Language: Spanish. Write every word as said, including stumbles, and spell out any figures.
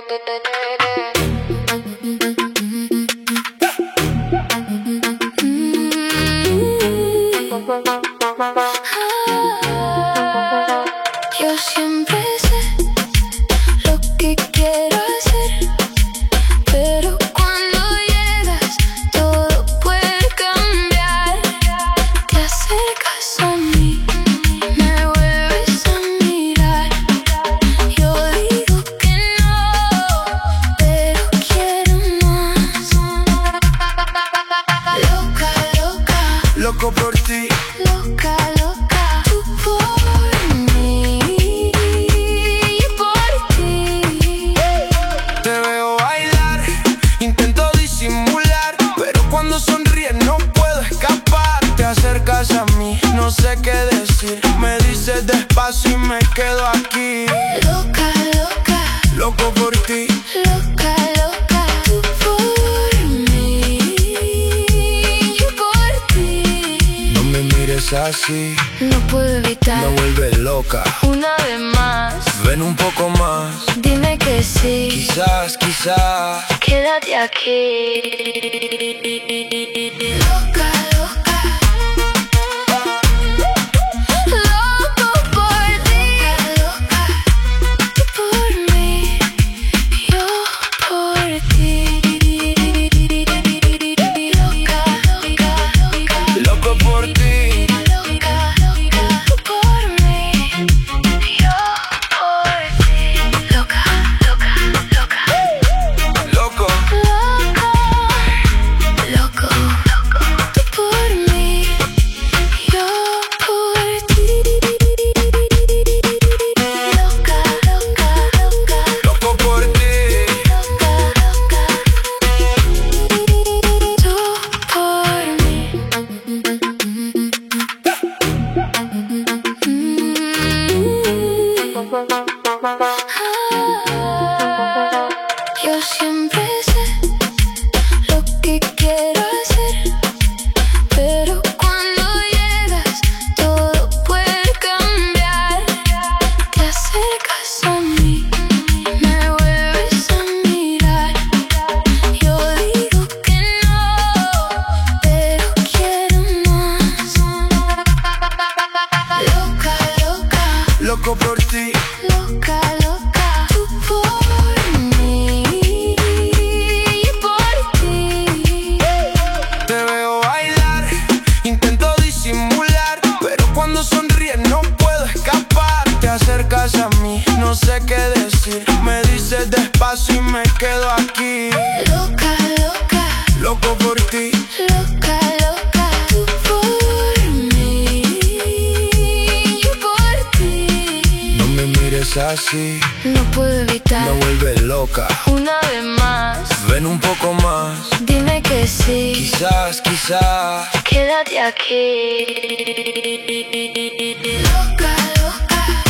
Yo siempre sé lo que quiero hacer, pero cuando llegas todo puede cambiar. Te acercas a mí, me vuelves a mirar. Yo digo que no, pero quiero más. Loca, loca, loco por ti, loca, loca, tú por mí y por ti. te veo bailar, intento disimular, pero cuando sonríes no puedo escapar. Te acercas a mí, no sé qué decir, me dices despacio y me quedo aquí. Loca, loca, Loco por ti, loca, loca, tú por mí y por ti. no me mires así, No puedo evitar me vuelves loca. una vez más. Ven un poco más, Dime que sí, quizás, quizás. quédate aquí. Loca, loca, loco por ti. Loca, tú por mí, yo por ti. Loca, loca, loca, Loco por ti, loca, loca, tú por mí, yo por ti. Loca, loca, loca. loco. Loco, loco, loco, tú por mí, yo por ti. Loca, loca, loca, Loco por ti, loca, loca, tú por mí. Ah, yo siempre sé lo que quiero hacer, pero cuando llegas todo puede cambiar. Te acercas a mí, me vuelves a mirar. Yo digo que no, pero quiero más. Loca, loca, loco por ti, loca, loca, tú por mí y por ti. te veo bailar, intento disimular, pero cuando sonríes no puedo escapar. Te acercas a mí, no sé qué decir, me dices despacio y me quedo aquí. Loca, loca, Loco por ti, loca, loca, tú por mí y por ti. no me mires así, No puedo evitar me vuelves loca. una vez más. Ven un poco más, Dime que sí, quizás, quizás. quédate aquí. Loca, loca,